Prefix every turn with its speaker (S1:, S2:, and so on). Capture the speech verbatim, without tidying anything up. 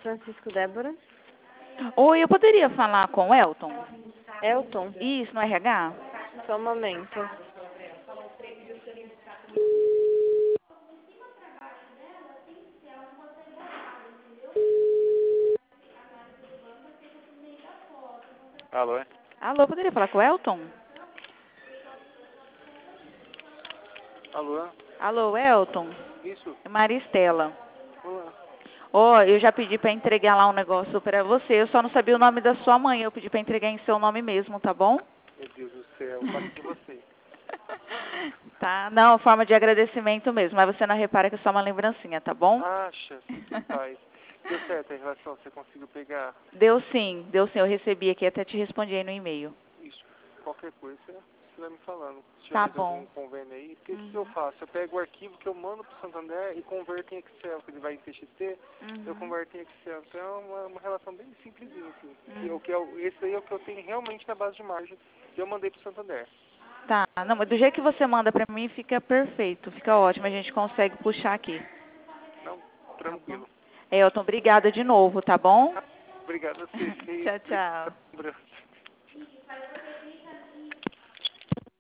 S1: Francisco Débora.
S2: Oi, eu poderia falar com o Elton?
S1: Elton.
S2: Isso, no R H?
S1: Só um momento.
S3: Alô?
S2: Alô, eu poderia falar com o Elton?
S3: Alô?
S2: Alô, Elton?
S3: Isso?
S2: É Maristela.
S3: Olá.
S2: Ó, eu já pedi pra entregar lá um negócio pra você, eu só não sabia o nome da sua mãe, eu pedi pra entregar em seu nome mesmo, tá bom?
S3: Meu Deus do céu, para que você?
S2: Tá, não, forma de agradecimento mesmo, mas você não repara que é só uma lembrancinha, tá bom?
S3: Acha, que paz. Deu certo a relação, você conseguiu pegar
S2: Deu sim, deu sim, eu recebi aqui, até te respondi aí no e-mail.
S3: isso? Qualquer coisa, você você vai me falando. Se tiver
S2: Tá
S3: mais
S2: bom.
S3: algum convênio aí, porque o que eu faço? Eu pego o arquivo que eu mando pro Santander e converto em Excel, que ele vai em T X T, eu
S2: Uhum.
S3: converto em Excel. Então é uma, uma relação bem simplesinha, assim.
S2: Uhum.
S3: E o que eu, esse aí é o que eu tenho realmente na base de margem que eu mandei pro Santander.
S2: Tá, não, mas do jeito que você manda pra mim fica perfeito, fica ótimo, a gente consegue puxar aqui.
S3: Não,
S2: Tá bom.
S3: tranquilo.
S2: Elton, obrigada de novo, tá bom?
S3: Obrigado a você. Que
S2: Tchau, tchau.
S3: lembrança.